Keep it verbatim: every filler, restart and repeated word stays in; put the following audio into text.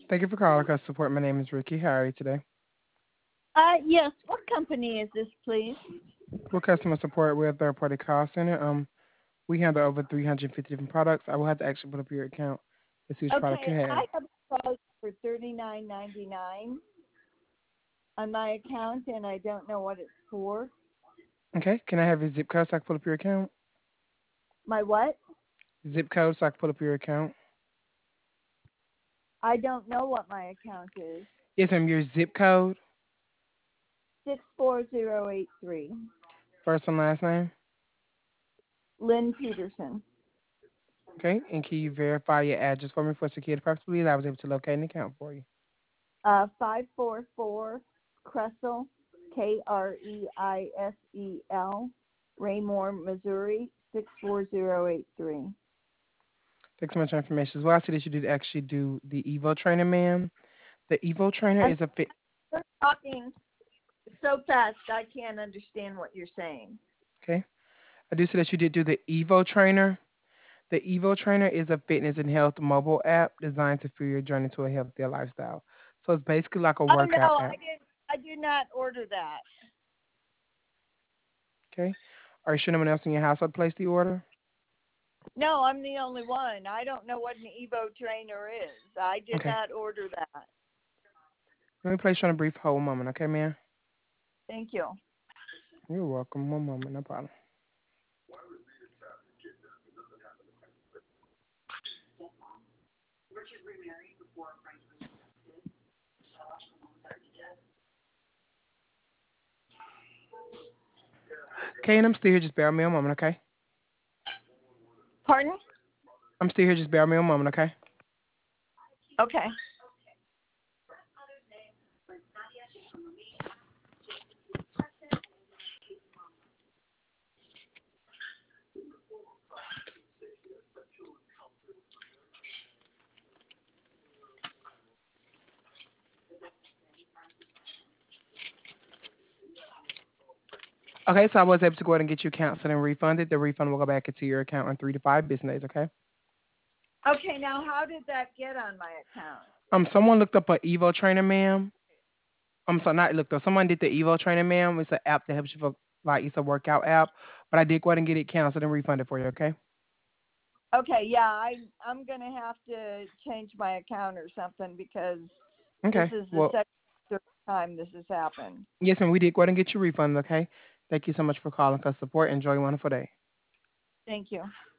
Thank you for calling customer support. My name is Ricky. How are you today? Uh, yes. What company is this, please? We're customer support. We're a third-party call center. Um, we handle over three hundred fifty different products. I will have to actually put up your account to see which product you Okay, have. I have a quote for thirty-nine ninety-nine on my account, and I don't know what it's for. Okay. Can I have your zip code so I can pull up your account? My what? Zip code so I can pull up your account. I don't know what my account is. Yes, ma'am. Your zip code, Six four zero eight three. first and last name. Lynn Peterson. Okay. And can you verify your address for me for security purposes? Please? I was able to locate an account for you. Uh, five four four Kressel, K R E I S E L, Raymore, Missouri, six four zero eight three. Thanks so much for information. As well, I see that you did actually do the Evo trainer, ma'am. The Evo trainer I'm is a fit. talking so fast I can't understand what you're saying. Okay. I do see that you did do the Evo trainer. The Evo Trainer is a fitness and health mobile app designed to fuel your journey to a healthier lifestyle. So it's basically like a Oh no, workout I app. didn't. I did not order that. Okay. Are you sure no one else in your household placed the order? No, I'm the only one. I don't know what an Evo trainer is. I did Okay. not order that. Let me place you on a brief hold one moment, okay, ma'am? Thank you. You're welcome. One moment, no problem. Okay, and I'm still here. Just bear with me a moment, okay? Pardon? I'm still here. Just bear with me a moment, okay? Okay. Okay, so I was able to go ahead and get you canceled and refunded. The refund will go back into your account in three to five business days, okay? Okay, now how did that get on my account? Um, someone looked up a Evo Trainer, ma'am. I'm sorry, not looked up. Someone did the Evo Trainer, ma'am. It's an app that helps you for like it's a workout app. But I did go ahead and get it canceled and refunded for you, okay? Okay, yeah, I I'm gonna have to change my account or something because this Okay. is the Well, second third time this has happened. yes, ma'am. We did go ahead and get you refunded, okay? Thank you so much for calling us support. Enjoy your wonderful day. Thank you.